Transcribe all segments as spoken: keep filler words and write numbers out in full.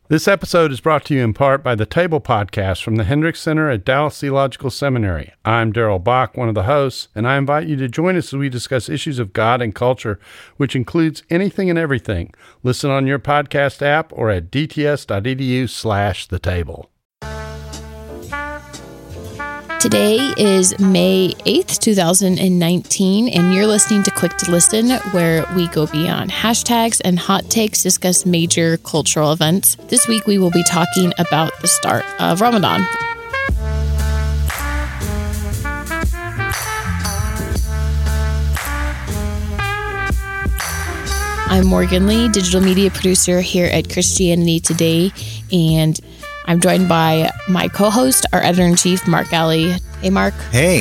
This episode is brought to you in part by the Table Podcast from the Hendricks Center at Dallas Theological Seminary. I'm Darrell Bach, one of the hosts, and I invite you to join us as we discuss issues of God and culture, which includes anything and everything. Listen on your podcast app or at dts.edu slash the table. Today is May eighth, twenty nineteen, and you're listening to Quick to Listen, where we go beyond hashtags and hot takes, discuss major cultural events. This week, we will be talking about the start of Ramadan. I'm Morgan Lee, digital media producer here at Christianity Today, and I'm joined by my co-host, our editor-in-chief, Mark Alley. Hey, Mark. Hey.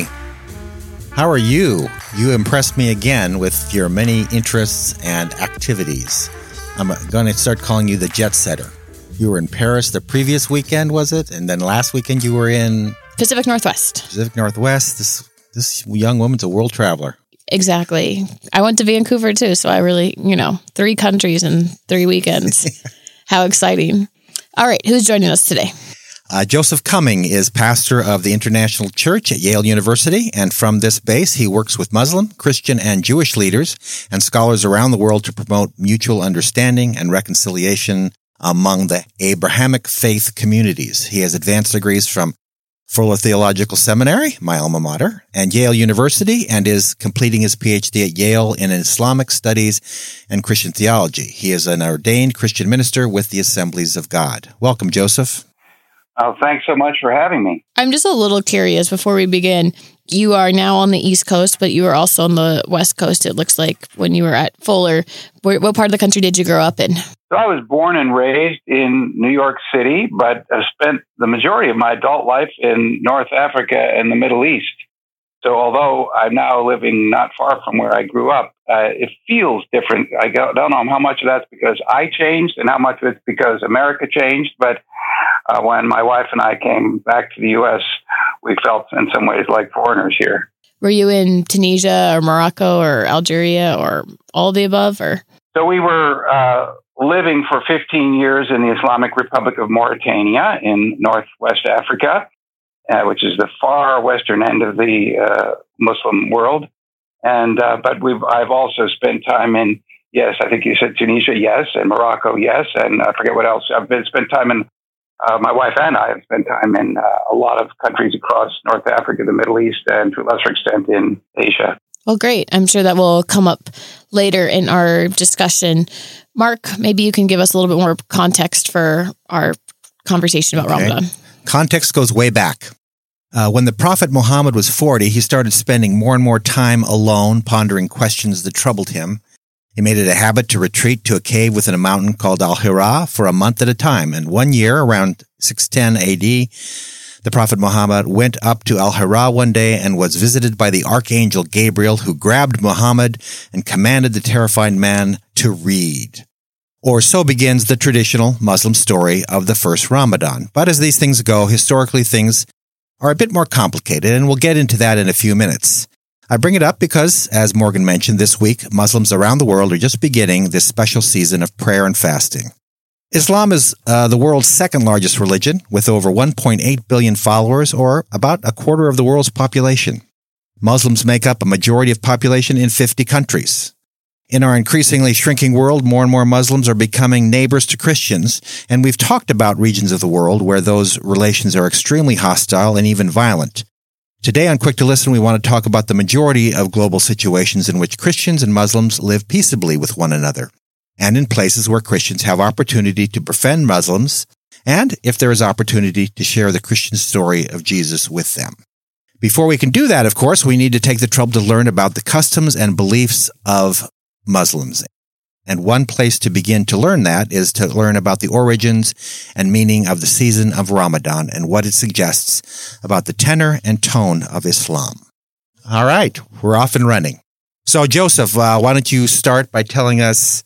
How are you? You impressed me again with your many interests and activities. I'm going to start calling you the jet setter. You were in Paris the previous weekend, was it? And then last weekend you were in Pacific Northwest. Pacific Northwest. This this young woman's a world traveler. Exactly. I went to Vancouver too, so I really, you know, three countries in three weekends. How exciting. All right, who's joining us today? Uh, Joseph Cumming is pastor of the International Church at Yale University, and from this base, he works with Muslim, Christian, and Jewish leaders and scholars around the world to promote mutual understanding and reconciliation among the Abrahamic faith communities. He has advanced degrees from Fuller Theological Seminary, my alma mater, and Yale University, and is completing his P H D at Yale in Islamic Studies and Christian Theology. He is an ordained Christian minister with the Assemblies of God. Welcome, Joseph. Oh, thanks so much for having me. I'm just a little curious before we begin. You are now on the East Coast, but you were also on the West Coast, it looks like, when you were at Fuller. Where, what part of the country did you grow up in? So I was born and raised in New York City, but I spent the majority of my adult life in North Africa and the Middle East. So although I'm now living not far from where I grew up, uh, it feels different. I don't know how much of that's because I changed and how much of it's because America changed. But uh, when my wife and I came back to the U S, we felt in some ways like foreigners here. Were you in Tunisia or Morocco or Algeria or all of the above? Or So we were uh, living for fifteen years in the Islamic Republic of Mauritania in northwest Africa, uh, which is the far western end of the uh, Muslim world. And uh, but we've I've also spent time in, yes, I think you said Tunisia, yes, and Morocco, yes, and I forget what else. I've been spent time in. Uh, my wife and I have spent time in uh, a lot of countries across North Africa, the Middle East, and to a lesser extent in Asia. Well, great. I'm sure that will come up later in our discussion. Mark, maybe you can give us a little bit more context for our conversation about okay. Ramadan. Context goes way back. Uh, when the Prophet Muhammad was forty, he started spending more and more time alone, pondering questions that troubled him. He made it a habit to retreat to a cave within a mountain called Al-Hira for a month at a time. And one year, around six ten A D, the Prophet Muhammad went up to Al-Hira one day and was visited by the Archangel Gabriel, who grabbed Muhammad and commanded the terrified man to read. Or so begins the traditional Muslim story of the first Ramadan. But as these things go, historically things are a bit more complicated, and we'll get into that in a few minutes. I bring it up because, as Morgan mentioned, this week, Muslims around the world are just beginning this special season of prayer and fasting. Islam is uh, the world's second largest religion, with over one point eight billion followers, or about a quarter of the world's population. Muslims make up a majority of population in fifty countries. In our increasingly shrinking world, more and more Muslims are becoming neighbors to Christians, and we've talked about regions of the world where those relations are extremely hostile and even violent. Today on Quick to Listen, we want to talk about the majority of global situations in which Christians and Muslims live peaceably with one another, and in places where Christians have opportunity to befriend Muslims, and if there is opportunity to share the Christian story of Jesus with them. Before we can do that, of course, we need to take the trouble to learn about the customs and beliefs of Muslims. And one place to begin to learn that is to learn about the origins and meaning of the season of Ramadan and what it suggests about the tenor and tone of Islam. All right, we're off and running. So, Joseph, uh, why don't you start by telling us,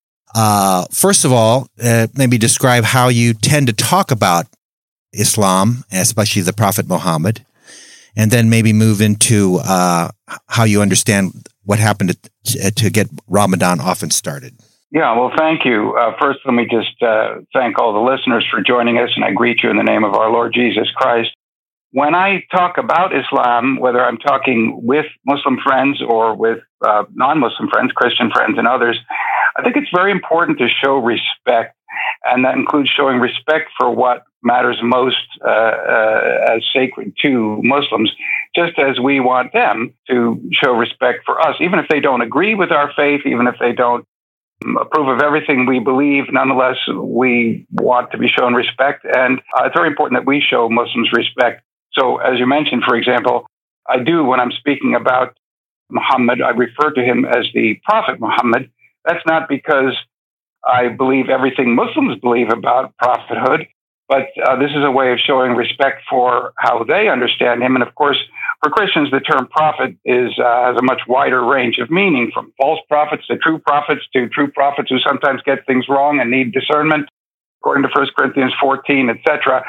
uh, first of all, uh, maybe describe how you tend to talk about Islam, especially the Prophet Muhammad, and then maybe move into uh, how you understand what happened to, to get Ramadan off and started. Yeah, well, thank you. Uh, first, let me just uh, thank all the listeners for joining us, and I greet you in the name of our Lord Jesus Christ. When I talk about Islam, whether I'm talking with Muslim friends or with uh, non-Muslim friends, Christian friends and others, I think it's very important to show respect, and that includes showing respect for what matters most uh, uh, as sacred to Muslims, just as we want them to show respect for us, even if they don't agree with our faith, even if they don't approve of everything we believe. Nonetheless, we want to be shown respect, and uh, it's very important that we show Muslims respect. So, as you mentioned, for example, I do, when I'm speaking about Muhammad, I refer to him as the Prophet Muhammad. That's not because I believe everything Muslims believe about prophethood, but uh, this is a way of showing respect for how they understand him. And of course, for Christians, the term prophet is uh, has a much wider range of meaning, from false prophets to true prophets to true prophets who sometimes get things wrong and need discernment, according to First Corinthians fourteen, et cetera.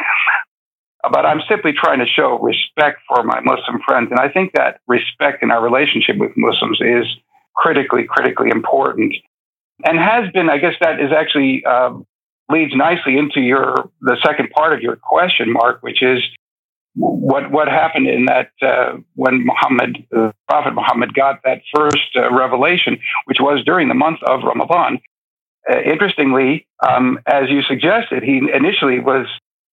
But I'm simply trying to show respect for my Muslim friends. And I think that respect in our relationship with Muslims is critically, critically important. And has been, I guess that is actually uh, leads nicely into your the second part of your question, Mark, which is what what happened in that uh, when Muhammad, uh, Prophet Muhammad, got that first uh, revelation, which was during the month of Ramadan. Uh, interestingly, um, as you suggested, he initially was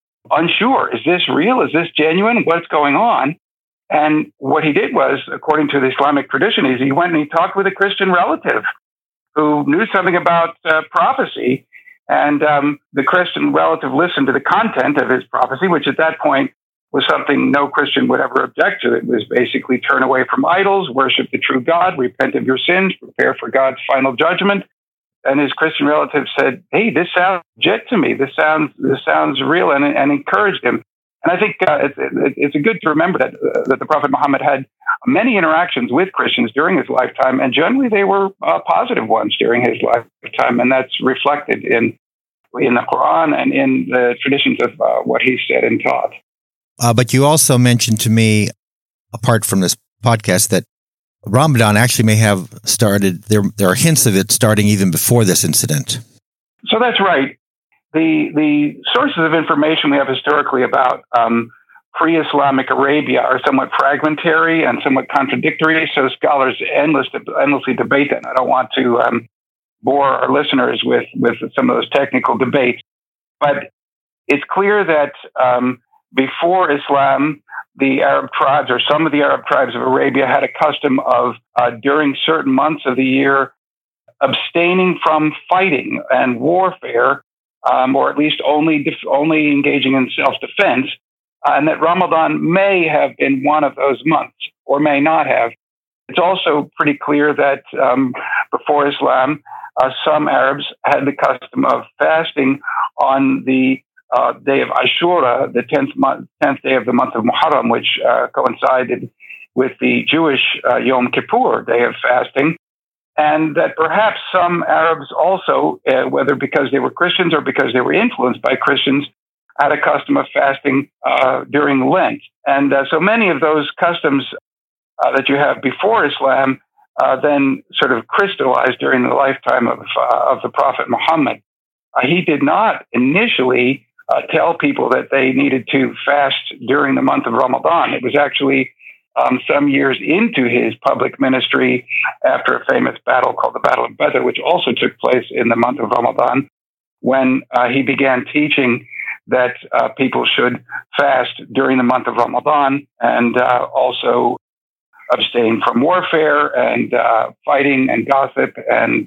unsure. Is this real? Is this genuine? What's going on? And what he did was, according to the Islamic tradition, is he went and he talked with a Christian relative who knew something about uh, prophecy. And um, the Christian relative listened to the content of his prophecy, which at that point was something no Christian would ever object to. It was basically turn away from idols, worship the true God, repent of your sins, prepare for God's final judgment. And his Christian relative said, "Hey, this sounds legit to me. This sounds this sounds real," and, and encouraged him. And I think uh, it's, it's good to remember that uh, that the Prophet Muhammad had many interactions with Christians during his lifetime, and generally they were uh, positive ones during his lifetime, and that's reflected in in the Quran and in the traditions of uh, what he said and taught. Uh, but you also mentioned to me, apart from this podcast, that Ramadan actually may have started, there there are hints of it starting even before this incident. So that's right. The the sources of information we have historically about um, pre-Islamic Arabia are somewhat fragmentary and somewhat contradictory, so scholars endless, endlessly debate that. I don't want to um, bore our listeners with, with some of those technical debates, but it's clear that um, before Islam, the Arab tribes, or some of the Arab tribes of Arabia, had a custom of, uh, during certain months of the year, abstaining from fighting and warfare, um, or at least only def- only engaging in self-defense, uh, and that Ramadan may have been one of those months, or may not have. It's also pretty clear that um, before Islam, uh, some Arabs had the custom of fasting on the Uh, day of Ashura, the tenth month, tenth day of the month of Muharram, which uh, coincided with the Jewish uh, Yom Kippur, day of fasting, and that perhaps some Arabs also, uh, whether because they were Christians or because they were influenced by Christians, had a custom of fasting uh, during Lent. And uh, so many of those customs uh, that you have before Islam uh, then sort of crystallized during the lifetime of, uh, of the Prophet Muhammad. Uh, he did not initially Uh, tell people that they needed to fast during the month of Ramadan. It was actually um, some years into his public ministry, after a famous battle called the Battle of Badr, which also took place in the month of Ramadan, when uh, he began teaching that uh, people should fast during the month of Ramadan and uh, also abstain from warfare and uh, fighting and gossip and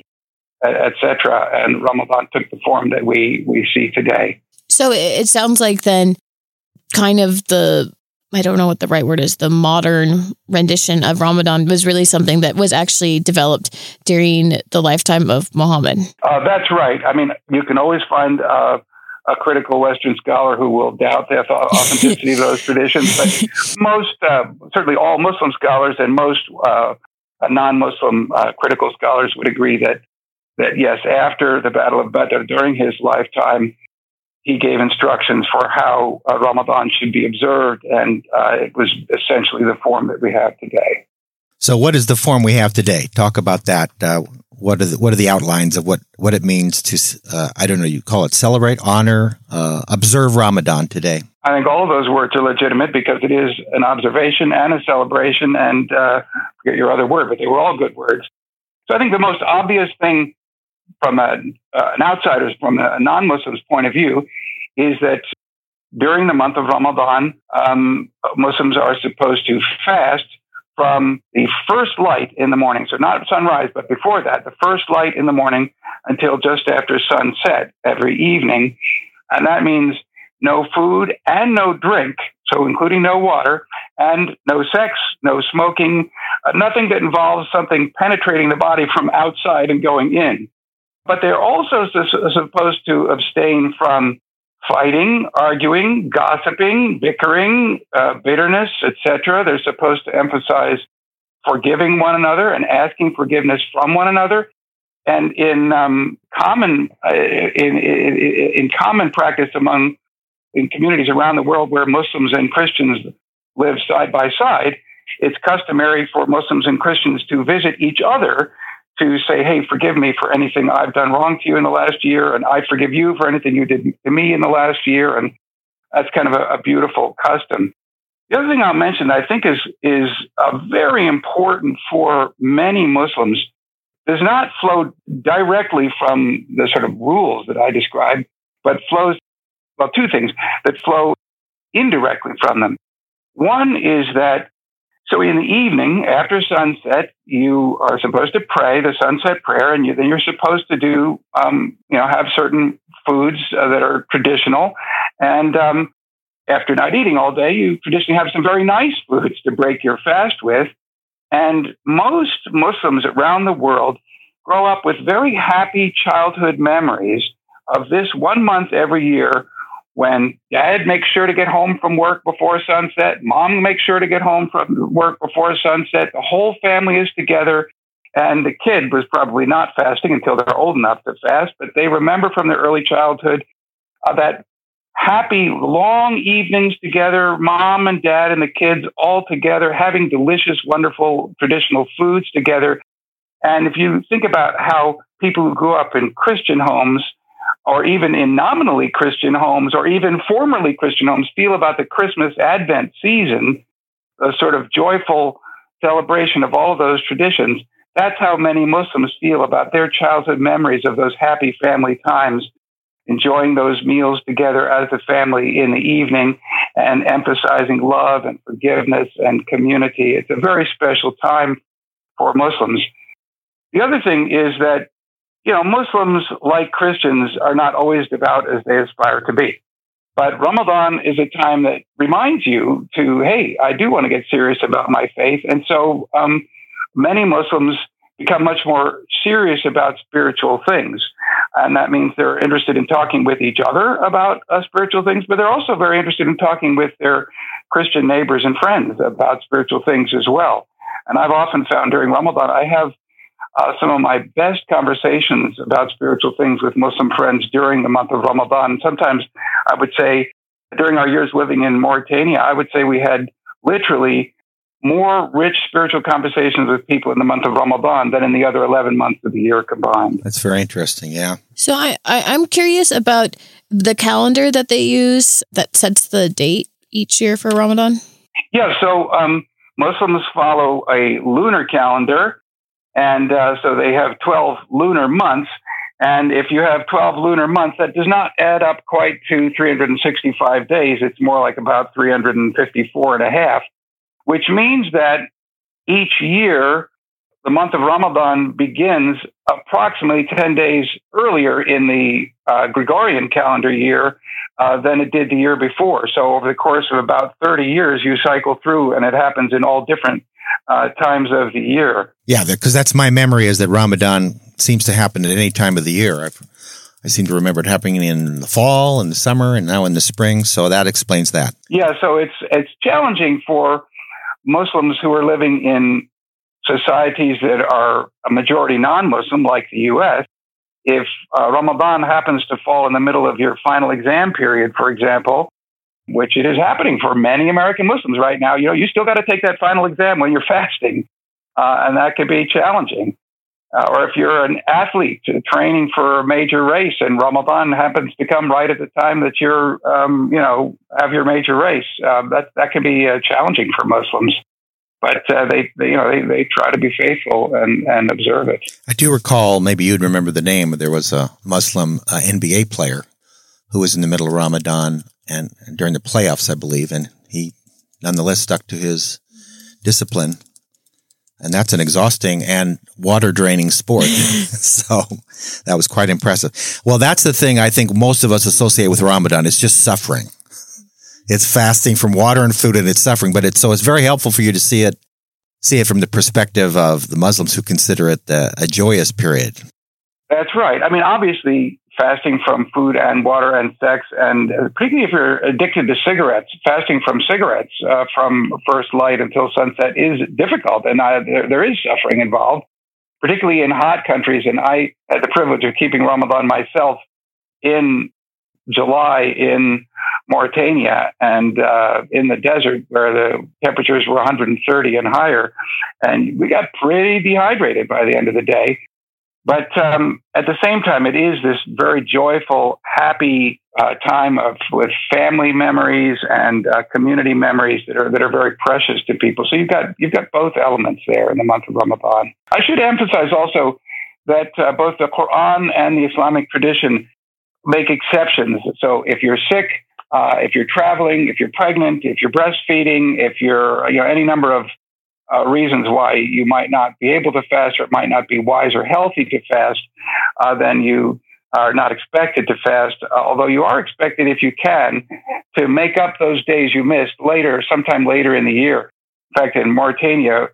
et cetera. And Ramadan took the form that we, we see today. So it sounds like then kind of the, I don't know what the right word is, the modern rendition of Ramadan was really something that was actually developed during the lifetime of Muhammad. Uh, that's right. I mean, you can always find uh, a critical Western scholar who will doubt the authenticity of those traditions, but most, uh, certainly all Muslim scholars and most uh, non-Muslim uh, critical scholars would agree that, that yes, after the Battle of Badr, during his lifetime, he gave instructions for how uh, Ramadan should be observed, and uh, it was essentially the form that we have today. So what is the form we have today? Talk about that. Uh, what are the, what are the outlines of what, what it means to, uh, I don't know, you call it celebrate, honor, uh, observe Ramadan today? I think all of those words are legitimate because it is an observation and a celebration and, uh, forget your other word, but they were all good words. So I think the most obvious thing from a, uh, an outsider's, from a non-Muslim's point of view, is that during the month of Ramadan, um, Muslims are supposed to fast from the first light in the morning. So not sunrise, but before that, the first light in the morning until just after sunset every evening. And that means no food and no drink, so including no water, and no sex, no smoking, uh, nothing that involves something penetrating the body from outside and going in. But they're also su- supposed to abstain from fighting, arguing, gossiping, bickering, uh, bitterness, et cetera. They're supposed to emphasize forgiving one another and asking forgiveness from one another. And in um, common uh, in, in, in common practice among in communities around the world where Muslims and Christians live side by side, it's customary for Muslims and Christians to visit each other to say, hey, forgive me for anything I've done wrong to you in the last year, and I forgive you for anything you did to me in the last year. And that's kind of a, a beautiful custom. The other thing I'll mention that I think is, is uh, very important for many Muslims does not flow directly from the sort of rules that I described, but flows, well, two things that flow indirectly from them. One is that So in the evening, after sunset, you are supposed to pray the sunset prayer, and you, then you're supposed to do, um, you know, have certain foods uh, that are traditional. And um, after not eating all day, you traditionally have some very nice foods to break your fast with. And most Muslims around the world grow up with very happy childhood memories of this one month every year when dad makes sure to get home from work before sunset, mom makes sure to get home from work before sunset, the whole family is together, and the kid was probably not fasting until they're old enough to fast, but they remember from their early childhood uh, that happy, long evenings together, mom and dad and the kids all together, having delicious, wonderful, traditional foods together. And if you think about how people who grew up in Christian homes or even in nominally Christian homes, or even formerly Christian homes, feel about the Christmas Advent season, a sort of joyful celebration of all of those traditions, that's how many Muslims feel about their childhood memories of those happy family times, enjoying those meals together as a family in the evening and emphasizing love and forgiveness and community. It's a very special time for Muslims. The other thing is that You know, Muslims, like Christians, are not always devout as they aspire to be. But Ramadan is a time that reminds you to, hey, I do want to get serious about my faith. And so um, many Muslims become much more serious about spiritual things. And that means they're interested in talking with each other about uh, spiritual things, but they're also very interested in talking with their Christian neighbors and friends about spiritual things as well. And I've often found during Ramadan, I have Uh, some of my best conversations about spiritual things with Muslim friends during the month of Ramadan. Sometimes I would say during our years living in Mauritania, I would say we had literally more rich spiritual conversations with people in the month of Ramadan than in the other eleven months of the year combined. That's very interesting, yeah. So I, I, I'm curious about the calendar that they use that sets the date each year for Ramadan. Yeah, so um, Muslims follow a lunar calendar. And uh, so they have twelve lunar months. And if you have twelve lunar months, that does not add up quite to three hundred sixty-five days. It's more like about three hundred fifty-four and a half, which means that each year, the month of Ramadan begins approximately ten days earlier in the uh, Gregorian calendar year uh, than it did the year before. So over the course of about thirty years, you cycle through, and it happens in all different Uh, times of the year. Yeah, because that's my memory is that Ramadan seems to happen at any time of the year. I've, I seem to remember it happening in the fall and the summer and now in the spring. So that explains that. Yeah, so it's it's challenging for Muslims who are living in societies that are a majority non-Muslim, like the U S. If uh, Ramadan happens to fall in the middle of your final exam period, for example, which it is happening for many American Muslims right now, you know, you still got to take that final exam when you're fasting, uh, and that can be challenging. Uh, or if you're an athlete training for a major race and Ramadan happens to come right at the time that you're, um, you know, have your major race, uh, that that can be uh, challenging for Muslims. But uh, they, they, you know, they, they try to be faithful and, and observe it. I do recall, maybe you'd remember the name, there was a Muslim uh, N B A player who was in the middle of Ramadan and, and during the playoffs, I believe, and he nonetheless stuck to his discipline. And that's an exhausting and water-draining sport. So that was quite impressive. Well, that's the thing I think most of us associate with Ramadan. It's just suffering. It's fasting from water and food, and it's suffering. But it's so it's very helpful for you to see it, see it from the perspective of the Muslims who consider it uh, a joyous period. That's right. I mean, obviously, fasting from food and water and sex, and particularly if you're addicted to cigarettes, fasting from cigarettes uh, from first light until sunset is difficult, and I, there, there is suffering involved, particularly in hot countries. And I had the privilege of keeping Ramadan myself in July in Mauritania and uh, in the desert where the temperatures were one hundred thirty and higher, and we got pretty dehydrated by the end of the day. But um, at the same time, it is this very joyful, happy uh, time of with family memories and uh, community memories that are that are very precious to people. So you've got you've got both elements there in the month of Ramadan. I should emphasize also that uh, both the Quran and the Islamic tradition make exceptions. So if you're sick, uh, if you're traveling, if you're pregnant, if you're breastfeeding, if you're you know any number of Uh, reasons why you might not be able to fast or it might not be wise or healthy to fast, uh, then you are not expected to fast, uh, although you are expected, if you can, to make up those days you missed later, sometime later in the year. In fact, in Mauritania,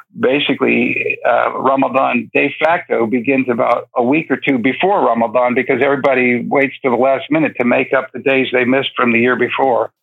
basically, uh, Ramadan de facto begins about a week or two before Ramadan because everybody waits to the last minute to make up the days they missed from the year before.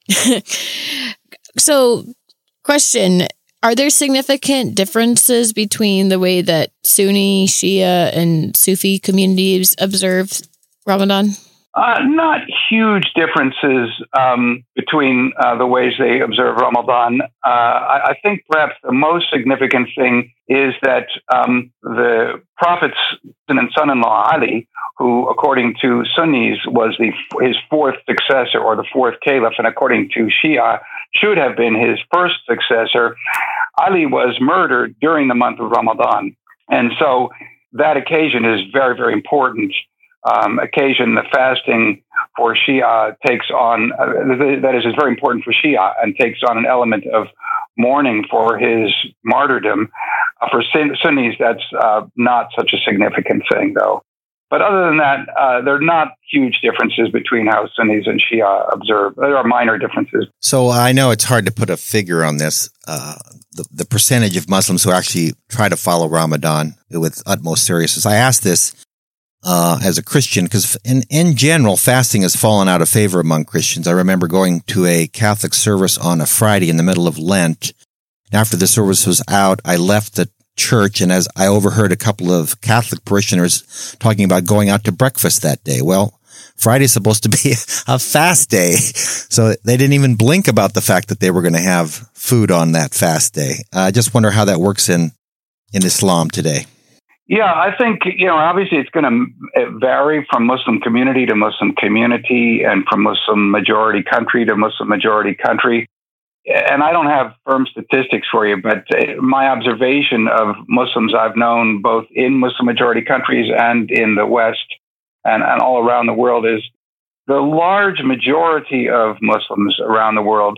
So, question... Are there significant differences between the way that Sunni, Shia, and Sufi communities observe Ramadan? Uh, not huge differences um, between uh, the ways they observe Ramadan. Uh, I, I think perhaps the most significant thing is that um, the Prophet's son-in-law, Ali, who, according to Sunnis, was the his fourth successor or the fourth caliph, and according to Shia, should have been his first successor. Ali was murdered during the month of Ramadan. And so that occasion is very, very important. Um, occasion, the fasting for Shia takes on, uh, that is, is very important for Shia and takes on an element of mourning for his martyrdom. Uh, for Sunnis, that's uh, not such a significant thing, though. But other than that, uh, there are not huge differences between how Sunnis and Shia observe. There are minor differences. So I know it's hard to put a figure on this, uh, the, the percentage of Muslims who actually try to follow Ramadan with utmost seriousness. I ask this uh, as a Christian because in, in general, fasting has fallen out of favor among Christians. I remember going to a Catholic service on a Friday in the middle of Lent. After the service was out, I left the church, and as I overheard a couple of Catholic parishioners talking about going out to breakfast that day. Well, Friday's supposed to be a fast day, so they didn't even blink about the fact that they were going to have food on that fast day. I just wonder how that works in, in Islam today. Yeah, I think, you know, obviously it's going to vary from Muslim community to Muslim community and from Muslim majority country to Muslim majority country. And I don't have firm statistics for you, but my observation of Muslims I've known both in Muslim majority countries and in the West and, and all around the world is the large majority of Muslims around the world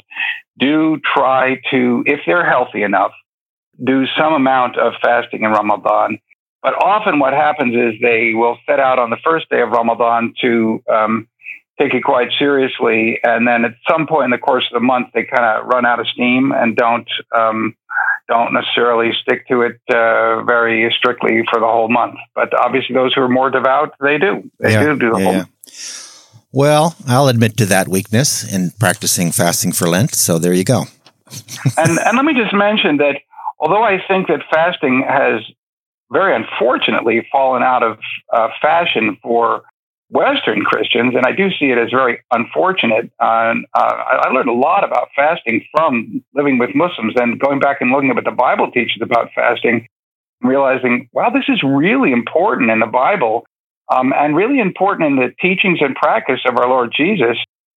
do try to, if they're healthy enough, do some amount of fasting in Ramadan. But often what happens is they will set out on the first day of Ramadan to um, take it quite seriously. And then at some point in the course of the month, they kind of run out of steam and don't um, don't necessarily stick to it uh, very strictly for the whole month. But obviously those who are more devout, they do. They yeah, do do the yeah, whole yeah. month. Well, I'll admit to that weakness in practicing fasting for Lent. So there you go. and, and let me just mention that although I think that fasting has very unfortunately fallen out of uh, fashion for Western Christians, and I do see it as very unfortunate. Uh, uh, I learned a lot about fasting from living with Muslims and going back and looking at what the Bible teaches about fasting. realizing, wow, this is really important in the Bible, um, and really important in the teachings and practice of our Lord Jesus.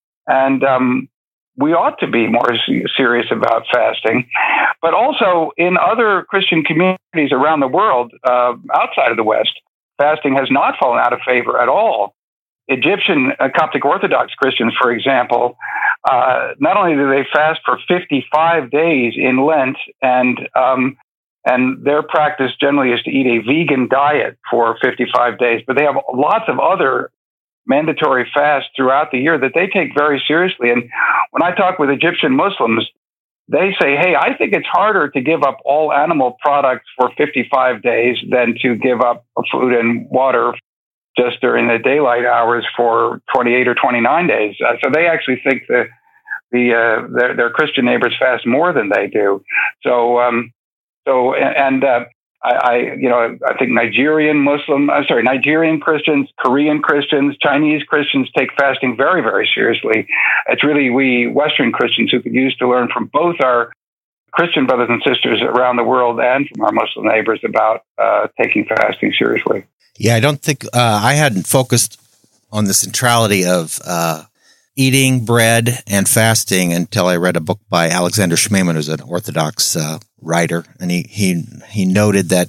And um, we ought to be more serious about fasting. But also in other Christian communities around the world, uh, outside of the West, fasting has not fallen out of favor at all. Egyptian uh, Coptic Orthodox Christians, for example, uh, not only do they fast for fifty-five days in Lent, and um, and their practice generally is to eat a vegan diet for fifty-five days, but they have lots of other mandatory fasts throughout the year that they take very seriously. And when I talk with Egyptian Muslims, they say, hey, I think it's harder to give up all animal products for fifty-five days than to give up food and water just during the daylight hours for twenty-eight or twenty-nine days. Uh, so they actually think that the uh, their, their Christian neighbors fast more than they do. So, um, so and uh, I, I, you know, I think Nigerian Muslim, I'm sorry, Nigerian Christians, Korean Christians, Chinese Christians take fasting very, very seriously. It's really we Western Christians who could use to learn from both our Christian brothers and sisters around the world and from our Muslim neighbors about uh, taking fasting seriously. Yeah, I don't think uh, I hadn't focused on the centrality of uh, eating bread and fasting until I read a book by Alexander Schmemann, who's an Orthodox uh, writer, and he he he noted that,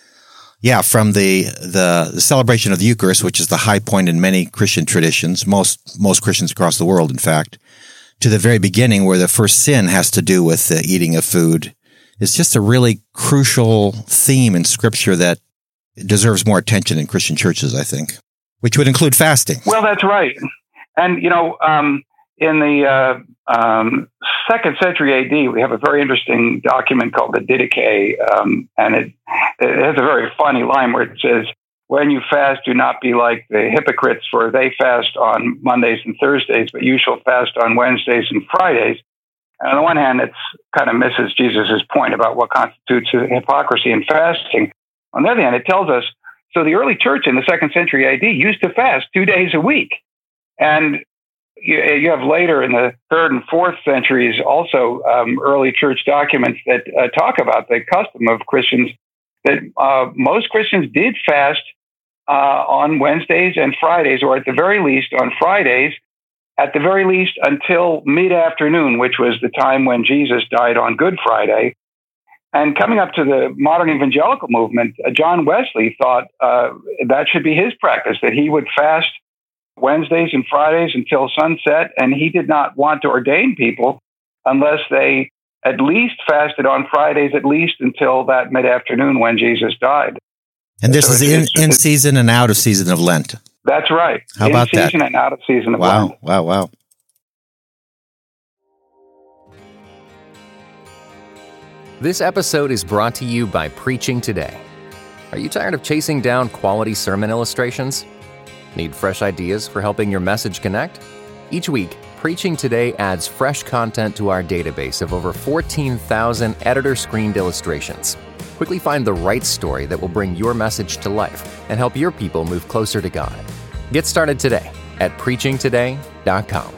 yeah, from the, the the celebration of the Eucharist, which is the high point in many Christian traditions, most most Christians across the world, in fact, to the very beginning, where the first sin has to do with the eating of food, it's just a really crucial theme in Scripture that deserves more attention in Christian churches, I think, which would include fasting. Well, that's right. And, you know, um, in the uh, um, second century A D, we have a very interesting document called the Didache, um, and it, it has a very funny line where it says, when you fast, do not be like the hypocrites, for they fast on Mondays and Thursdays, but you shall fast on Wednesdays and Fridays. And on the one hand, it's kind of misses Jesus' point about what constitutes hypocrisy in fasting. On the other hand, it tells us, so the early church in the second century A D used to fast two days a week. And you, you have later in the third and fourth centuries also um, early church documents that uh, talk about the custom of Christians, that uh, most Christians did fast uh, on Wednesdays and Fridays, or at the very least on Fridays, at the very least until mid-afternoon, which was the time when Jesus died on Good Friday. And coming up to the modern evangelical movement, uh, John Wesley thought uh, that should be his practice, that he would fast Wednesdays and Fridays until sunset, and he did not want to ordain people unless they at least fasted on Fridays, at least until that mid-afternoon when Jesus died. And this so is in, in season and out of season of Lent. That's right. How about that? In season and out of season of wow, Lent. Wow, wow, wow. This episode is brought to you by Preaching Today. Are you tired of chasing down quality sermon illustrations? Need fresh ideas for helping your message connect? Each week, Preaching Today adds fresh content to our database of over fourteen thousand editor-screened illustrations. Quickly find the right story that will bring your message to life and help your people move closer to God. Get started today at preaching today dot com.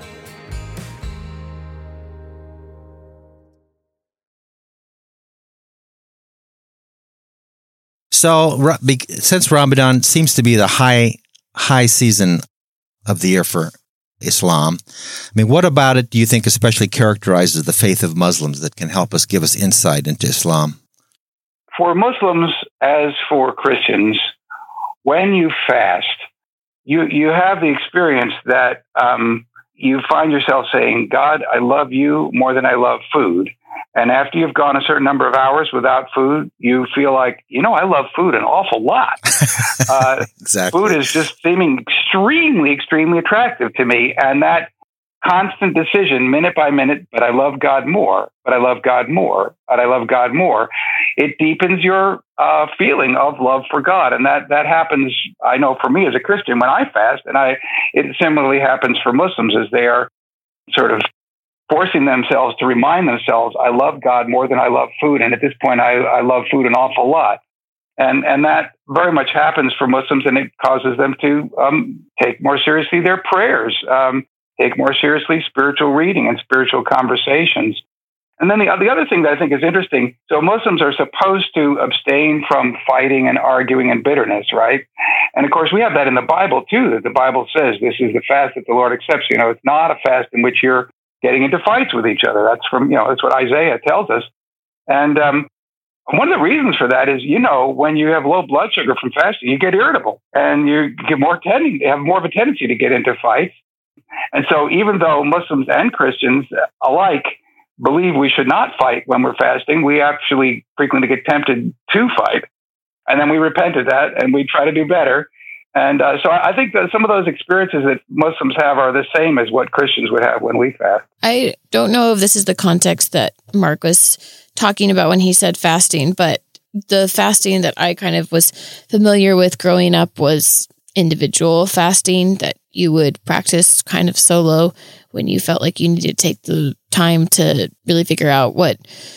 So, since Ramadan seems to be the high high season of the year for Islam, I mean, what about it do you think especially characterizes the faith of Muslims that can help us give us insight into Islam? For Muslims, as for Christians, when you fast, you you have the experience that um, you find yourself saying, God, I love you more than I love food. And after you've gone a certain number of hours without food, you feel like, you know, I love food an awful lot. Uh, exactly. Food is just seeming extremely, extremely attractive to me. And that constant decision, minute by minute, but I love God more, but I love God more, but I love God more, it deepens your uh, feeling of love for God. And that, that happens, I know, for me as a Christian when I fast, and I it similarly happens for Muslims as they are sort of forcing themselves to remind themselves, I love God more than I love food. And at this point, I, I love food an awful lot. And and that very much happens for Muslims, and it causes them to um, take more seriously their prayers, um, take more seriously spiritual reading and spiritual conversations. And then the, the other thing that I think is interesting, so Muslims are supposed to abstain from fighting and arguing and bitterness, right? And of course, we have that in the Bible too, that the Bible says this is the fast that the Lord accepts. You know, it's not a fast in which you're getting into fights with each other. That's from, you know, that's what Isaiah tells us. And um, one of the reasons for that is, you know, when you have low blood sugar from fasting, you get irritable and you get more tending, have more of a tendency to get into fights. And so even though Muslims and Christians alike believe we should not fight when we're fasting, we actually frequently get tempted to fight. And then we repent of that and we try to do better. And uh, so I think that some of those experiences that Muslims have are the same as what Christians would have when we fast. I don't know if this is the context that Mark was talking about when he said fasting, but the fasting that I kind of was familiar with growing up was individual fasting that you would practice kind of solo when you felt like you needed to take the time to really figure out what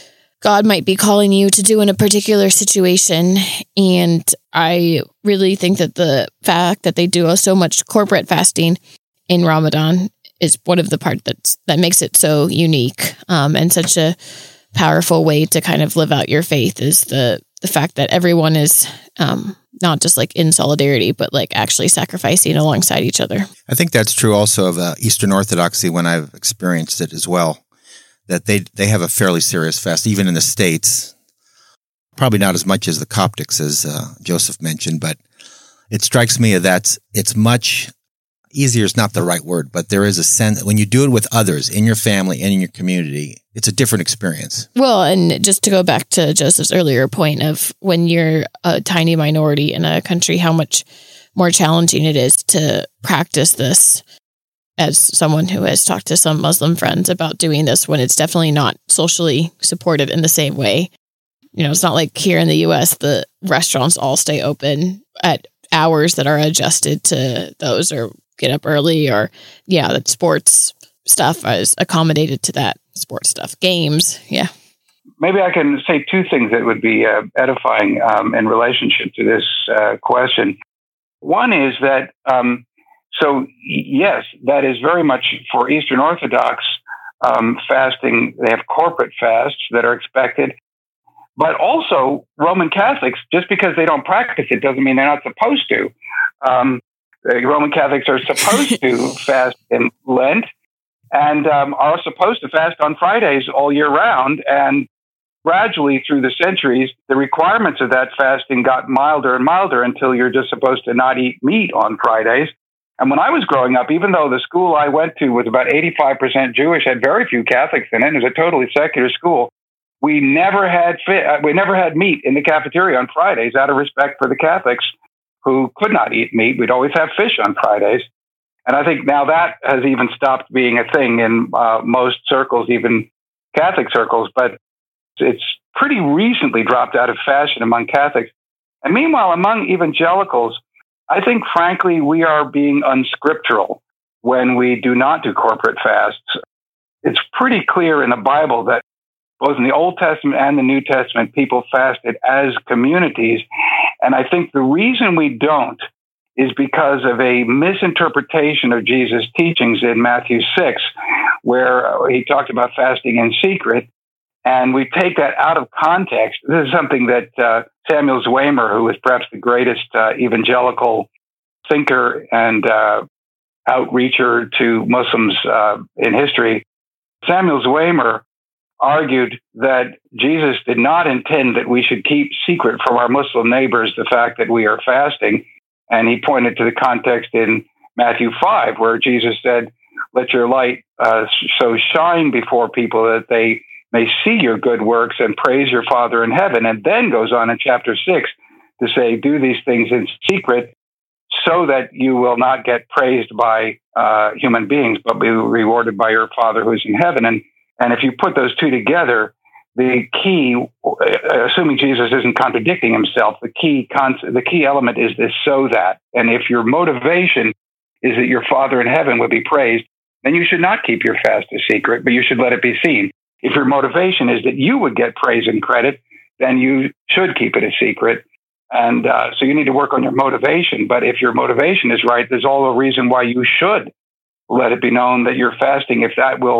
God might be calling you to do in a particular situation. And I really think that the fact that they do so much corporate fasting in Ramadan is one of the parts that's, that makes it so unique um, and such a powerful way to kind of live out your faith is the the fact that everyone is um, not just like in solidarity, but like actually sacrificing alongside each other. I think that's true also of uh, Eastern Orthodoxy when I've experienced it as well, that they they have a fairly serious fast, even in the States. Probably not as much as the Coptics, as uh, Joseph mentioned, but it strikes me that it's much easier is not the right word, but there is a sense when you do it with others in your family and in your community, it's a different experience. Well, and just to go back to Joseph's earlier point of when you're a tiny minority in a country, how much more challenging it is to practice this as someone who has talked to some Muslim friends about doing this when it's definitely not socially supported in the same way. You know, it's not like here in the U S, the restaurants all stay open at hours that are adjusted to those or get up early or, yeah, that sports stuff is accommodated to that sports stuff. Games, yeah. Maybe I can say two things that would be uh, edifying um, in relationship to this uh, question. One is that, um, so yes, that is very much for Eastern Orthodox um, fasting. They have corporate fasts that are expected. But also Roman Catholics, just because they don't practice it doesn't mean they're not supposed to. Um, the Roman Catholics are supposed to fast in Lent and um, are supposed to fast on Fridays all year round. And gradually through the centuries, the requirements of that fasting got milder and milder until you're just supposed to not eat meat on Fridays. And when I was growing up, even though the school I went to was about eighty-five percent Jewish, had very few Catholics in it, it was a totally secular school, we never had fi- we never had meat in the cafeteria on Fridays out of respect for the Catholics who could not eat meat. We'd always have fish on Fridays. And I think now that has even stopped being a thing in uh, most circles, even Catholic circles, but it's pretty recently dropped out of fashion among Catholics. And meanwhile, among evangelicals, I think, frankly, we are being unscriptural when we do not do corporate fasts. It's pretty clear in the Bible that both in the Old Testament and the New Testament, people fasted as communities. And I think the reason we don't is because of a misinterpretation of Jesus' teachings in Matthew six, where he talked about fasting in secret. And we take that out of context. This is something that uh, Samuel Zwemer, who is perhaps the greatest uh, evangelical thinker and uh, outreacher to Muslims uh, in history, Samuel Zwemer argued that Jesus did not intend that we should keep secret from our Muslim neighbors the fact that we are fasting. And he pointed to the context in Matthew five, where Jesus said, let your light uh, so shine before people that they may see your good works and praise your Father in heaven. And then goes on in chapter six to say, do these things in secret so that you will not get praised by uh, human beings, but be rewarded by your Father who's in heaven. And And if you put those two together, the key, assuming Jesus isn't contradicting himself, the key concept, the key element is this so that. And if your motivation is that your Father in heaven would be praised, then you should not keep your fast a secret, but you should let it be seen. If your motivation is that you would get praise and credit, then you should keep it a secret. And uh, so you need to work on your motivation. But if your motivation is right, there's all a reason why you should let it be known that you're fasting, if that will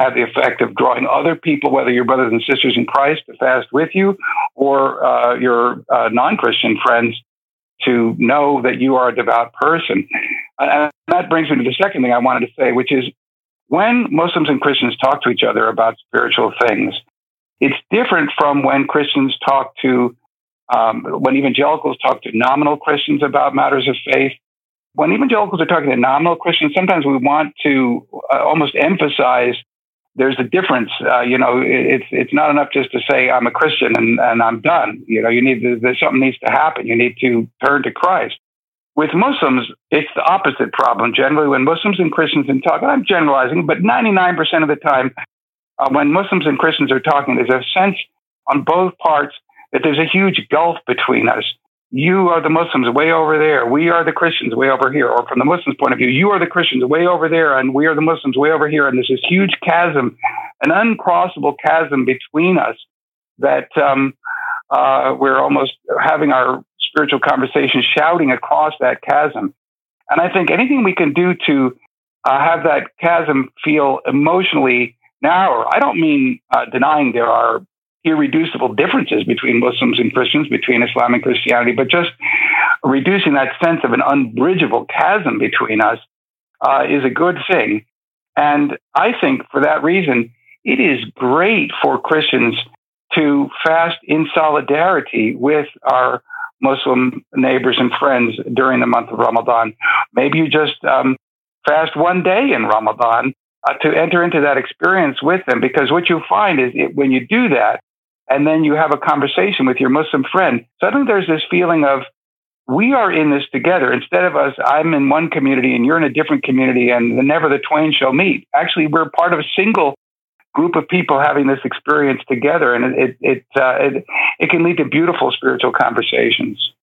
have the effect of drawing other people, whether your brothers and sisters in Christ, to fast with you, or uh, your uh, non-Christian friends to know that you are a devout person. And that brings me to the second thing I wanted to say, which is when Muslims and Christians talk to each other about spiritual things, it's different from when Christians talk to, um, when evangelicals talk to nominal Christians about matters of faith. When evangelicals are talking to nominal Christians, sometimes we want to uh, almost emphasize there's a difference. Uh, you know, it's it's not enough just to say I'm a Christian and, and I'm done. You know, you need to, there's something needs to happen. You need to turn to Christ. With Muslims, it's the opposite problem. Generally, when Muslims and Christians in talk, I'm generalizing, but ninety-nine percent of the time, uh, when Muslims and Christians are talking, there's a sense on both parts that there's a huge gulf between us. You are the Muslims way over there. We are the Christians way over here. Or from the Muslims' point of view, you are the Christians way over there, and we are the Muslims way over here. And there's this huge chasm, an uncrossable chasm between us that um, uh, we're almost having our spiritual conversation shouting across that chasm. And I think anything we can do to uh, have that chasm feel emotionally narrower, I don't mean uh, denying there are irreducible differences between Muslims and Christians, between Islam and Christianity, but just reducing that sense of an unbridgeable chasm between us uh, is a good thing. And I think for that reason, it is great for Christians to fast in solidarity with our Muslim neighbors and friends during the month of Ramadan. Maybe you just um, fast one day in Ramadan uh, to enter into that experience with them, because what you find is it, when you do that, and then you have a conversation with your Muslim friend, suddenly there's this feeling of, we are in this together. Instead of us, I'm in one community and you're in a different community and never the twain shall meet. Actually, we're part of a single group of people having this experience together. And it it uh, it, it can lead to beautiful spiritual conversations.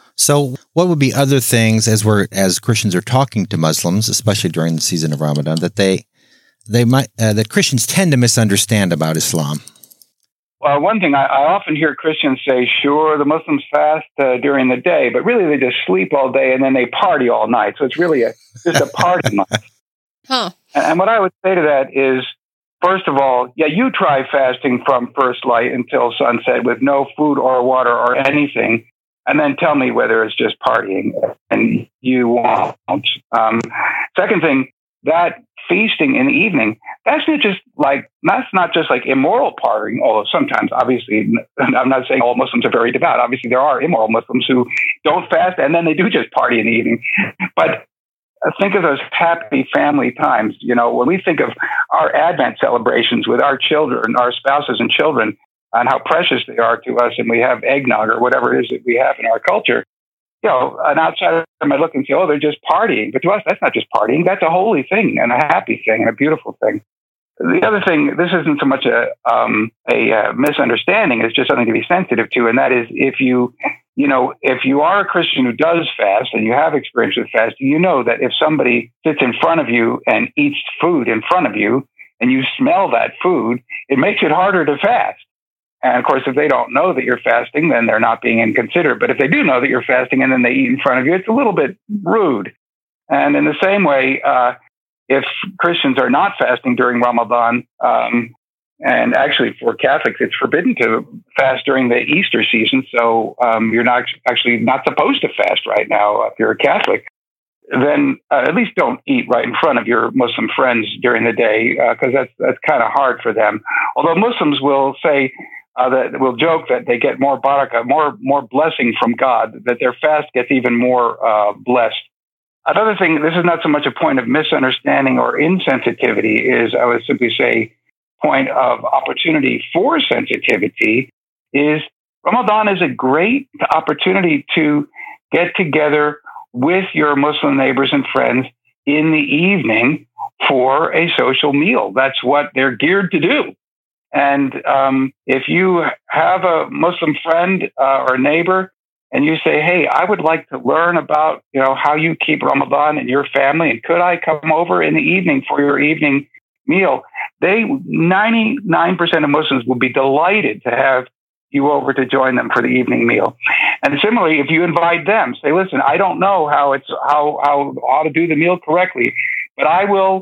So what would be other things as we're as Christians are talking to Muslims, especially during the season of Ramadan, that they they might uh, that Christians tend to misunderstand about Islam? Well, one thing I, I often hear Christians say, sure, the Muslims fast uh, during the day, but really they just sleep all day and then they party all night. So it's really a, just a party month. Huh. And, and what I would say to that is, first of all, yeah, you try fasting from first light until sunset with no food or water or anything, and then tell me whether it's just partying, and you won't. Um, second thing, that feasting in the evening, that's not just like, that's not just like immoral partying, although sometimes, obviously, I'm not saying all Muslims are very devout. Obviously, there are immoral Muslims who don't fast and then they do just party in the evening. But think of those happy family times. You know, when we think of our Advent celebrations with our children, our spouses and children, and how precious they are to us, and we have eggnog or whatever it is that we have in our culture, you know, an outsider might look and say, oh, they're just partying. But to us, that's not just partying. That's a holy thing and a happy thing and a beautiful thing. The other thing, this isn't so much a um, a uh, misunderstanding. It's just something to be sensitive to. And that is, if you, you know, if you are a Christian who does fast and you have experience with fasting, you know that if somebody sits in front of you and eats food in front of you and you smell that food, it makes it harder to fast. And of course, if they don't know that you're fasting, then they're not being inconsiderate. But if they do know that you're fasting and then they eat in front of you, it's a little bit rude. And in the same way, uh, if Christians are not fasting during Ramadan, um, and actually for Catholics, it's forbidden to fast during the Easter season. So um, you're not actually not supposed to fast right now if you're a Catholic. Then uh, at least don't eat right in front of your Muslim friends during the day, because uh, that's that's kind of hard for them. Although Muslims will say, Uh, that will joke that they get more barakah, more more blessing from God, that their fast gets even more uh, blessed. Another thing, this is not so much a point of misunderstanding or insensitivity, is I would simply say point of opportunity for sensitivity, is Ramadan is a great opportunity to get together with your Muslim neighbors and friends in the evening for a social meal. That's what they're geared to do. And um, if you have a Muslim friend uh, or neighbor and you say, hey, I would like to learn about, you know, how you keep Ramadan in your family, and could I come over in the evening for your evening meal? They, ninety-nine percent of Muslims will be delighted to have you over to join them for the evening meal. And similarly, if you invite them, say, listen, I don't know how it's how, how how to do the meal correctly, but I will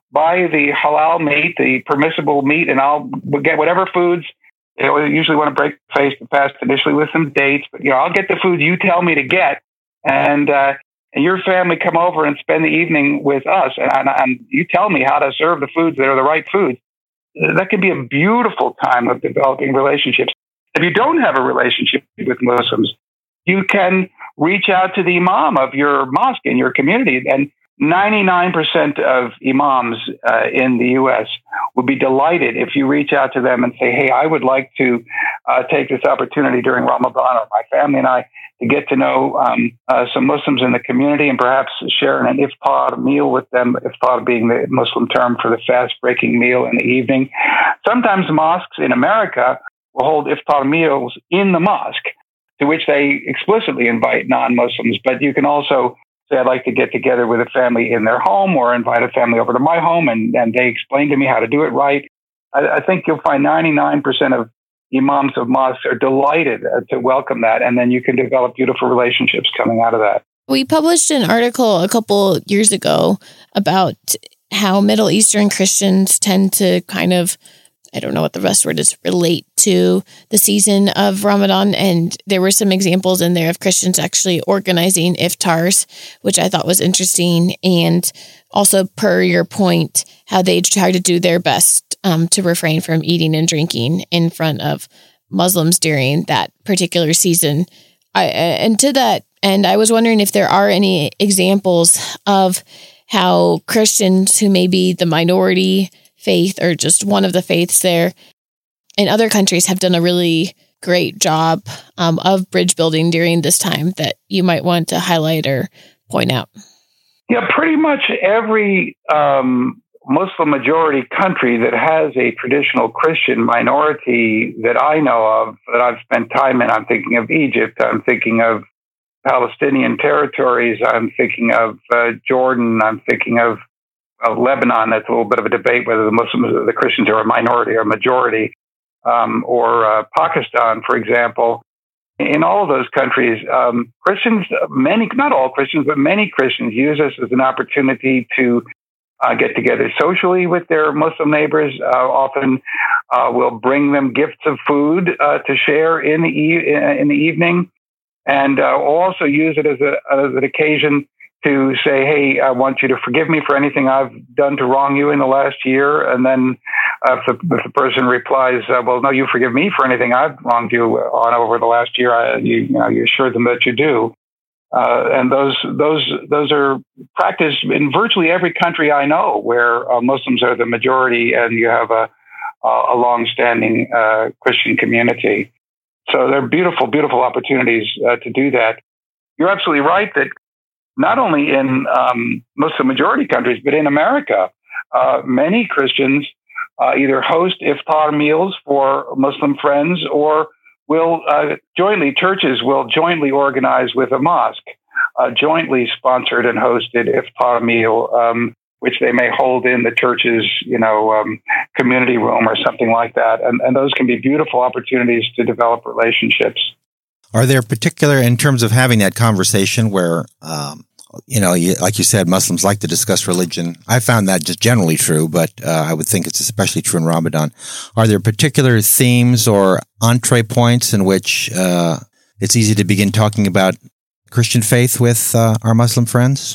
buy the halal meat, the permissible meat, and I'll get whatever foods. You know, I usually want to break face the fast initially with some dates, but you know, I'll get the food you tell me to get, and uh, and your family come over and spend the evening with us, and, and, and you tell me how to serve the foods that are the right foods. That can be a beautiful time of developing relationships. If you don't have a relationship with Muslims, you can reach out to the imam of your mosque in your community, and ninety-nine percent of imams uh, in the U S would be delighted if you reach out to them and say, hey, I would like to uh, take this opportunity during Ramadan, or my family and I, to get to know um, uh, some Muslims in the community and perhaps share an iftar meal with them, iftar being the Muslim term for the fast-breaking meal in the evening. Sometimes mosques in America will hold iftar meals in the mosque, to which they explicitly invite non-Muslims, but you can also say, I'd like to get together with a family in their home, or invite a family over to my home, and, and they explain to me how to do it right. I, I think you'll find ninety-nine percent of imams of mosques are delighted uh, to welcome that, and then you can develop beautiful relationships coming out of that. We published an article a couple years ago about how Middle Eastern Christians tend to kind of, I don't know what the rest word is, relate to the season of Ramadan. And there were some examples in there of Christians actually organizing iftars, which I thought was interesting. And also, per your point, how they try to do their best um, to refrain from eating and drinking in front of Muslims during that particular season. I, and to that end, I was wondering if there are any examples of how Christians who may be the minority faith, or just one of the faiths there in other countries, have done a really great job um, of bridge building during this time that you might want to highlight or point out. Yeah, pretty much every um, Muslim majority country that has a traditional Christian minority that I know of, that I've spent time in, I'm thinking of Egypt, I'm thinking of Palestinian territories, I'm thinking of uh, Jordan, I'm thinking of Of Lebanon. That's a little bit of a debate whether the Muslims, the Christians are a minority or a majority, um, or uh, Pakistan, for example. In all of those countries, um, Christians, many, not all Christians, but many Christians use this as an opportunity to uh, get together socially with their Muslim neighbors. Uh, often uh, will bring them gifts of food uh, to share in the e- in the evening, and uh, also use it as, a, as an occasion to say, hey, I want you to forgive me for anything I've done to wrong you in the last year. And then uh, if, the, if the person replies, uh, well, no, you forgive me for anything I've wronged you on over the last year, I, you, you know, you assure them that you do. Uh, and those those those are practiced in virtually every country I know where uh, Muslims are the majority and you have a, a long-standing uh, Christian community. So they're beautiful, beautiful opportunities uh, to do that. You're absolutely right that not only in um, Muslim majority countries, but in America, uh, many Christians uh, either host iftar meals for Muslim friends, or will uh, jointly, churches will jointly organize with a mosque, a jointly sponsored and hosted iftar meal, um, which they may hold in the church's, you know, um, community room or something like that. And, and those can be beautiful opportunities to develop relationships. Are there particular, in terms of having that conversation where, um, you know, you, like you said, Muslims like to discuss religion. I found that just generally true, but uh, I would think it's especially true in Ramadan. Are there particular themes or entree points in which uh, it's easy to begin talking about Christian faith with uh, our Muslim friends?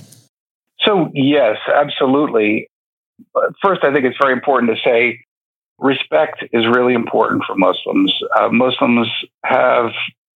So, yes, absolutely. First, I think it's very important to say respect is really important for Muslims. Uh, Muslims have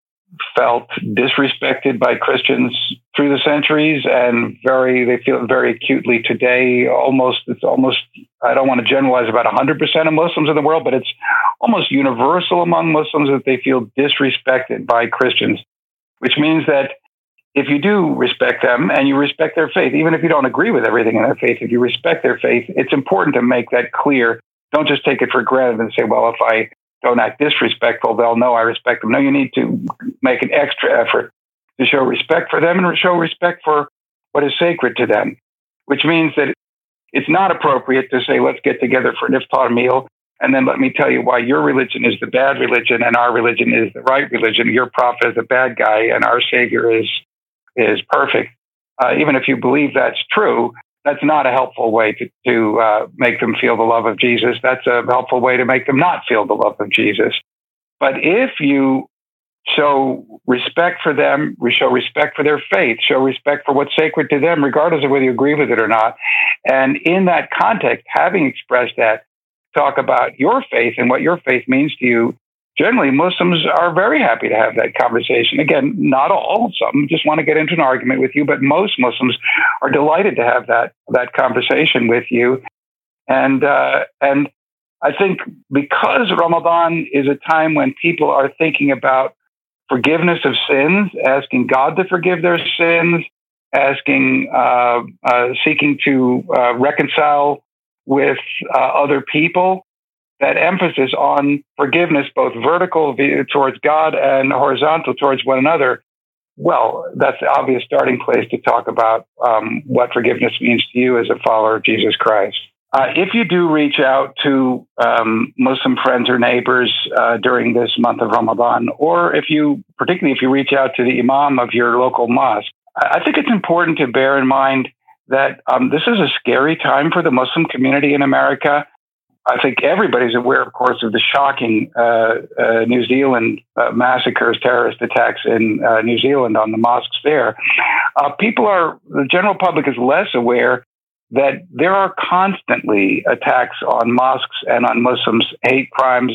felt disrespected by Christians through the centuries, and very they feel it very acutely today. Almost, it's almost, I don't want to generalize about one hundred percent of Muslims in the world, but it's almost universal among Muslims that they feel disrespected by Christians, which means that if you do respect them and you respect their faith, even if you don't agree with everything in their faith, if you respect their faith, it's important to make that clear. Don't just take it for granted and say, well, if I don't act disrespectful, they'll know I respect them. No, you need to make an extra effort to show respect for them and show respect for what is sacred to them, which means that it's not appropriate to say, let's get together for an iftar meal, and then let me tell you why your religion is the bad religion and our religion is the right religion. Your prophet is a bad guy and our Savior is is perfect. Uh, even if you believe that's true, that's not a helpful way to, to uh, make them feel the love of Jesus. That's a helpful way to make them not feel the love of Jesus. But if you show respect for them, we show respect for their faith, show respect for what's sacred to them, regardless of whether you agree with it or not. And in that context, having expressed that, talk about your faith and what your faith means to you. Generally, Muslims are very happy to have that conversation. Again, not all. Some just want to get into an argument with you, but most Muslims are delighted to have that that conversation with you. And uh, and I think because Ramadan is a time when people are thinking about forgiveness of sins, asking God to forgive their sins, asking, uh, uh, seeking to uh, reconcile with uh, other people, that emphasis on forgiveness, both vertical towards God and horizontal towards one another, well, that's the obvious starting place to talk about um, what forgiveness means to you as a follower of Jesus Christ. Uh, if you do reach out to um, Muslim friends or neighbors uh, during this month of Ramadan, or if you, particularly if you reach out to the imam of your local mosque, I think it's important to bear in mind that um, this is a scary time for the Muslim community in America. I think everybody's aware, of course, of the shocking uh, uh, New Zealand uh, massacres, terrorist attacks in uh, New Zealand on the mosques there. Uh, people are, the general public is less aware that there are constantly attacks on mosques and on Muslims, hate crimes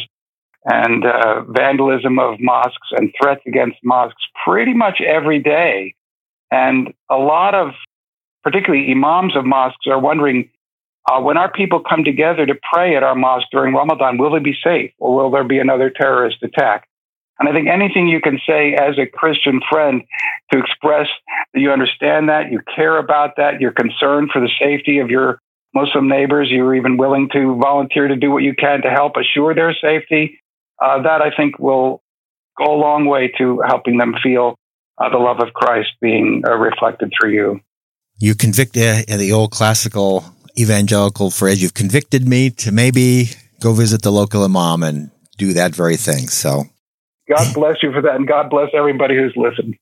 and uh, vandalism of mosques and threats against mosques pretty much every day. And a lot of, particularly imams of mosques, are wondering, uh, when our people come together to pray at our mosque during Ramadan, will they be safe or will there be another terrorist attack? And I think anything you can say as a Christian friend to express that you understand that, you care about that, you're concerned for the safety of your Muslim neighbors, you're even willing to volunteer to do what you can to help assure their safety, uh, that I think will go a long way to helping them feel uh, the love of Christ being uh, reflected through you. You convict uh, the old classical evangelical phrase, you've convicted me to maybe go visit the local imam and do that very thing. So God bless you for that, and God bless everybody who's listened.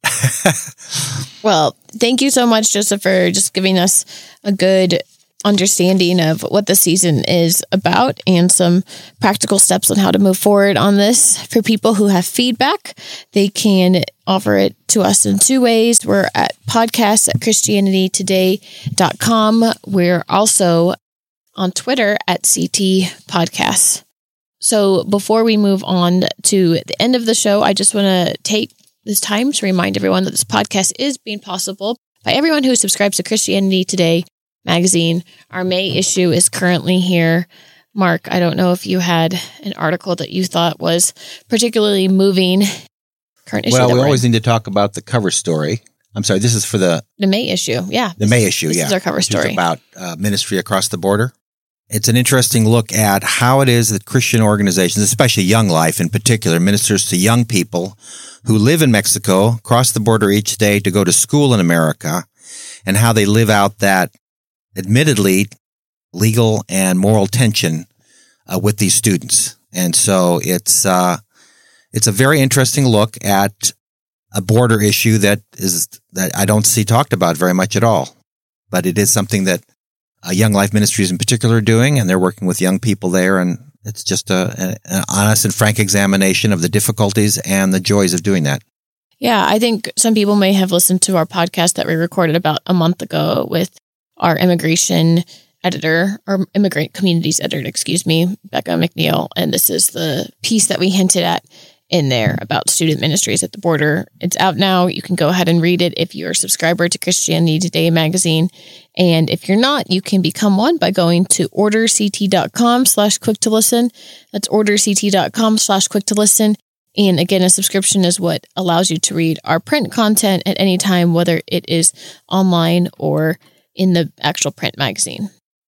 Well, thank you so much, Joseph, for just giving us a good understanding of what the season is about and some practical steps on how to move forward on this. For people who have feedback, they can offer it to us in two ways. We're at podcasts at christianity today dot com. We're also on Twitter at C T Podcasts. So before we move on to the end of the show, I just want to take this time to remind everyone that this podcast is being possible by everyone who subscribes to Christianity Today magazine. Our May issue is currently here. Mark, I don't know if you had an article that you thought was particularly moving. Current issue. Well, we we're always in. need to talk about the cover story. I'm sorry, this is for the... The May issue, yeah. The May issue, this yeah. This is our cover story. It's about uh, ministry across the border. It's an interesting look at how it is that Christian organizations, especially Young Life in particular, ministers to young people who live in Mexico, cross the border each day to go to school in America, and how they live out that admittedly legal and moral tension uh, with these students. And so it's uh, it's a very interesting look at a border issue that is that I don't see talked about very much at all. But it is something that uh, Young Life Ministries in particular are doing, and they're working with young people there. And it's just a, a, an honest and frank examination of the difficulties and the joys of doing that. Yeah, I think some people may have listened to our podcast that we recorded about a month ago with our immigration editor, or immigrant communities editor, excuse me, Becca McNeil. And this is the piece that we hinted at in there about student ministries at the border. It's out now. You can go ahead and read it if you're a subscriber to Christianity Today magazine. And if you're not, you can become one by going to orderct.com slash quick to listen. That's orderct.com slash quick to listen. And again, a subscription is what allows you to read our print content at any time, whether it is online or in the actual print magazine.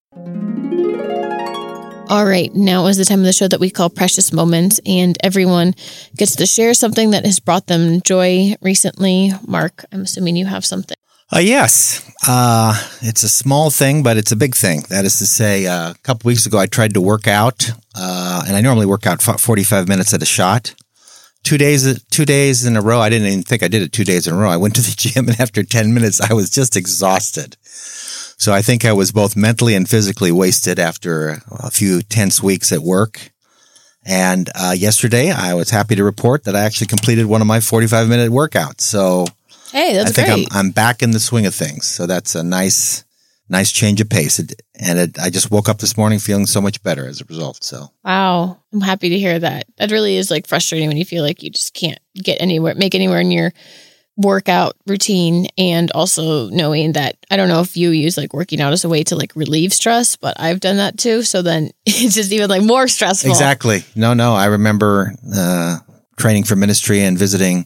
All right, now is the time of the show that we call Precious Moments, and everyone gets to share something that has brought them joy recently. Mark, I'm assuming you have something. Uh, yes. Uh, it's a small thing, but it's a big thing. That is to say, uh, a couple weeks ago, I tried to work out, uh, and I normally work out forty-five minutes at a shot. Two days, two days in a row, I didn't even think I did it two days in a row. I went to the gym, and after ten minutes, I was just exhausted. So I think I was both mentally and physically wasted after a few tense weeks at work. And uh, yesterday, I was happy to report that I actually completed one of my forty-five minute workouts. So hey, that's I think great. I'm, I'm back in the swing of things. So that's a nice, nice change of pace. It, and it, I just woke up this morning feeling so much better as a result. So wow, I'm happy to hear that. That really is like frustrating when you feel like you just can't get anywhere, make anywhere near workout routine, and also knowing that I don't know if you use like working out as a way to like relieve stress, but I've done that too. So then it's just even like more stressful. Exactly. No, no. I remember uh, training for ministry and visiting,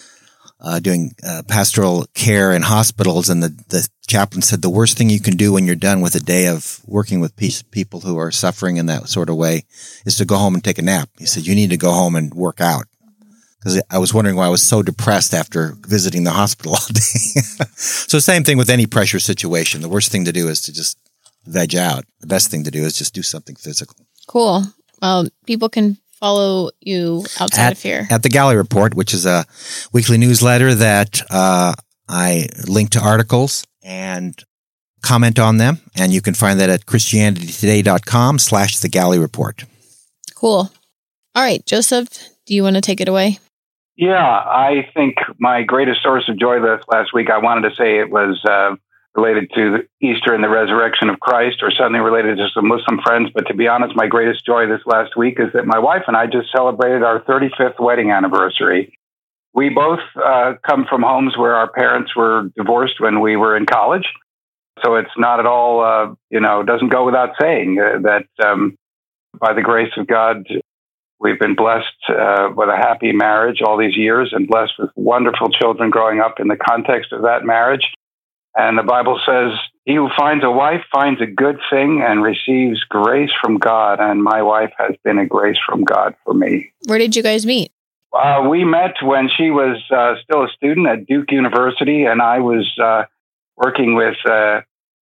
uh, doing uh, pastoral care in hospitals, and the, the chaplain said the worst thing you can do when you're done with a day of working with pe- people who are suffering in that sort of way is to go home and take a nap. He said you need to go home and work out. Because I was wondering why I was so depressed after visiting the hospital all day. So same thing with any pressure situation. The worst thing to do is to just veg out. The best thing to do is just do something physical. Cool. Well, people can follow you outside at, of here. At the Gallery Report, which is a weekly newsletter that uh, I link to articles and comment on them. And you can find that at christianitytoday.com slash the Gallery Report. Cool. All right, Joseph, do you want to take it away? Yeah, I think my greatest source of joy this last week, I wanted to say it was uh, related to Easter and the resurrection of Christ, or something related to some Muslim friends. But to be honest, my greatest joy this last week is that my wife and I just celebrated our thirty-fifth wedding anniversary. We both uh, come from homes where our parents were divorced when we were in college. So it's not at all, uh, you know, doesn't go without saying uh, that um, by the grace of God, we've been blessed uh, with a happy marriage all these years, and blessed with wonderful children growing up in the context of that marriage. And the Bible says, he who finds a wife finds a good thing and receives grace from God. And my wife has been a grace from God for me. Where did you guys meet? Uh, we met when she was uh, still a student at Duke University, and I was uh, working with uh,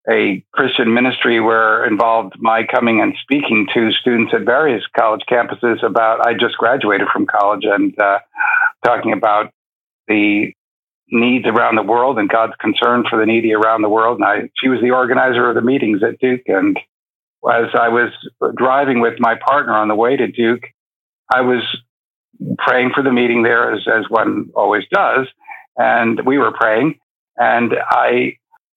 a Christian ministry where involved my coming and speaking to students at various college campuses about, I just graduated from college, and uh, talking about the needs around the world and God's concern for the needy around the world. And I, she was the organizer of the meetings at Duke. And as I was driving with my partner on the way to Duke, I was praying for the meeting there, as, as one always does. And we were praying, and I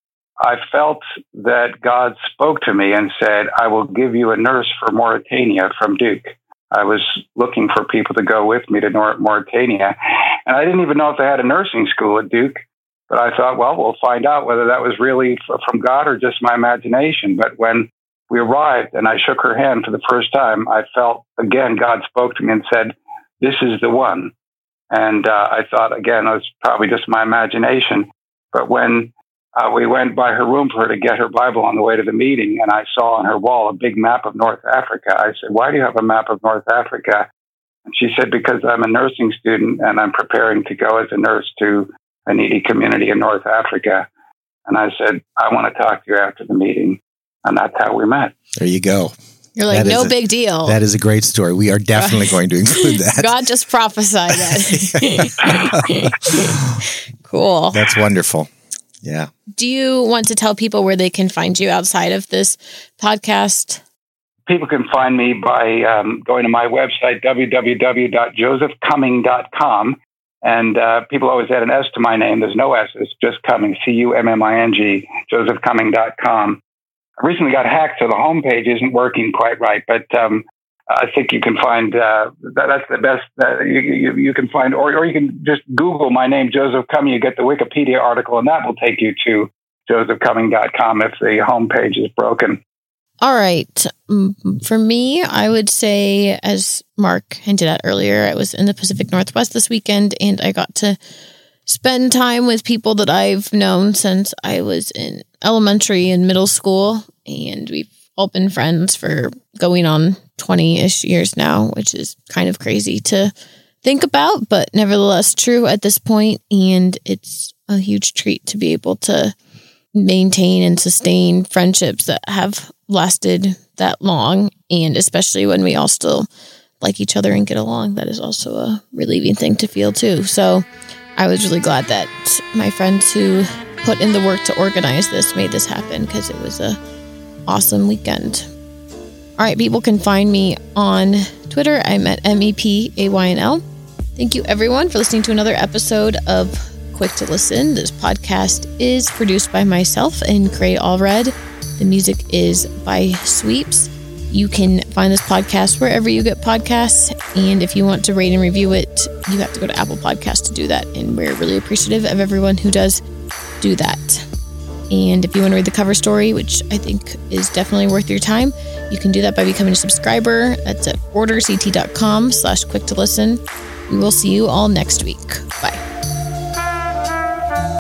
I felt that God spoke to me and said, I will give you a nurse for Mauritania from Duke. I was looking for people to go with me to Mauritania. And I didn't even know if they had a nursing school at Duke. But I thought, well, we'll find out whether that was really from God or just my imagination. But when we arrived and I shook her hand for the first time, I felt, again, God spoke to me and said, this is the one. And uh, I thought, again, it was probably just my imagination. But when Uh, we went by her room for her to get her Bible on the way to the meeting, and I saw on her wall a big map of North Africa. I said, why do you have a map of North Africa? And she said, because I'm a nursing student, and I'm preparing to go as a nurse to a needy community in North Africa. And I said, I want to talk to you after the meeting. And that's how we met. There you go. You're like, That no is a- big deal. That is a great story. We are definitely going to include that. God just prophesied that. Cool. That's wonderful. Yeah. Do you want to tell people where they can find you outside of this podcast? People can find me by um, going to my website, w w w dot joseph cumming dot com. And uh, people always add an S to my name. There's no S. It's just Cumming, C U M M I N G, joseph cumming dot com. I recently got hacked, so the homepage isn't working quite right. But um, I think you can find, uh, that, that's the best uh, you, you, you can find, or, or you can just Google my name, Joseph Cumming. You get the Wikipedia article, and that will take you to joseph cumming dot com if the homepage is broken. All right. For me, I would say, as Mark hinted at earlier, I was in the Pacific Northwest this weekend, and I got to spend time with people that I've known since I was in elementary and middle school, and we've all been friends for going on twenty-ish years now, which is kind of crazy to think about, but nevertheless true at this point, and it's a huge treat to be able to maintain and sustain friendships that have lasted that long, and especially when we all still like each other and get along, that is also a relieving thing to feel too. So I was really glad that my friends who put in the work to organize this made this happen, because it was a awesome weekend. All right, people can find me on Twitter. I'm at M E P A Y N L. Thank you, everyone, for listening to another episode of Quick to Listen. This podcast is produced by myself and Gray Allred. The music is by Sweeps. You can find this podcast wherever you get podcasts. And if you want to rate and review it, you have to go to Apple Podcasts to do that. And we're really appreciative of everyone who does do that. And if you want to read the cover story, which I think is definitely worth your time, you can do that by becoming a subscriber. That's at orderct.com slash quick to listen. We will see you all next week. Bye.